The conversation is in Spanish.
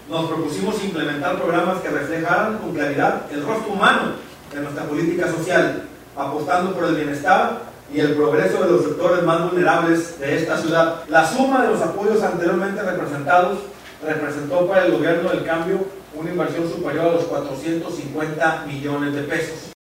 nos propusimos implementar programas que reflejaran con claridad el rostro humano de nuestra política social, apostando por el bienestar y el progreso de los sectores más vulnerables de esta ciudad. La suma de los apoyos anteriormente representados representó para el gobierno del cambio una inversión superior a los 450 millones de pesos.